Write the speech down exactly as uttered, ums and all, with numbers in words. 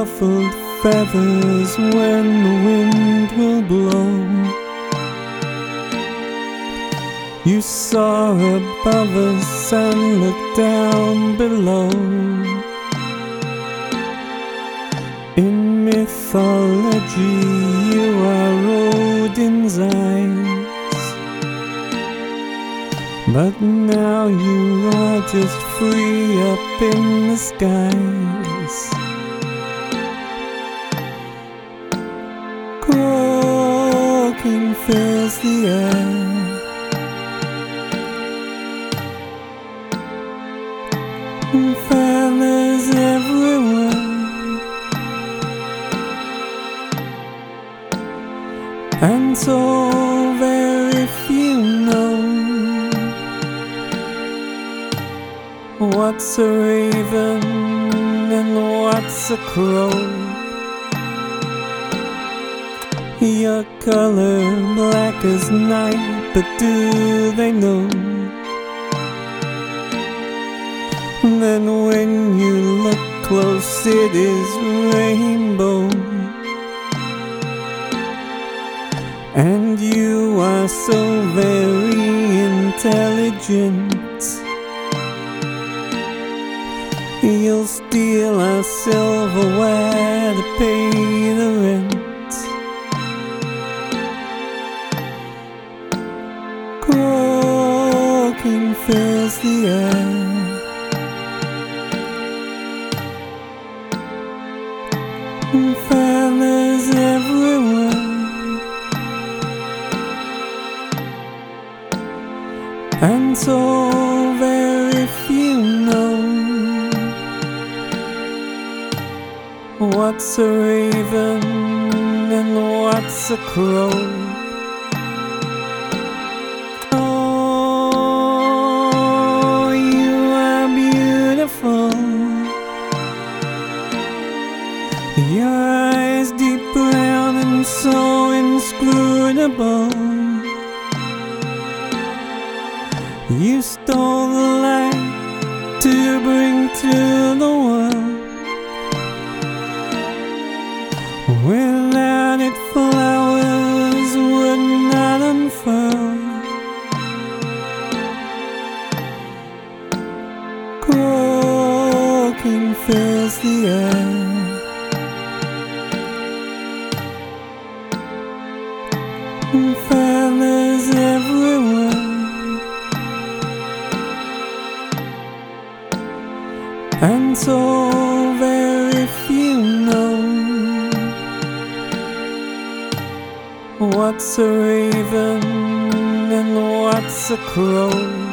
ruffled feathers when the wind will blow. You saw above us and looked down below. In mythology you are Odin's eyes, but now you are just free up in the skies. Croaking fills the air, feathers everywhere, and so very few know what's a raven and what's a crow. Your color black as night, but do they know? Then when you look close it is rainbow. And you are so very intelligent, you'll steal our silverware to pay the rent. Croaking fills the air, feathers everywhere, and so very few know what's a raven and what's a crow. Oh, you are beautiful, your eyes deep brown and so inscrutable. You stole the light to bring to the world. Without it flowers would not unfurl. Croaking fills the air, feathers everywhere, and so very few know what's a raven and what's a crow.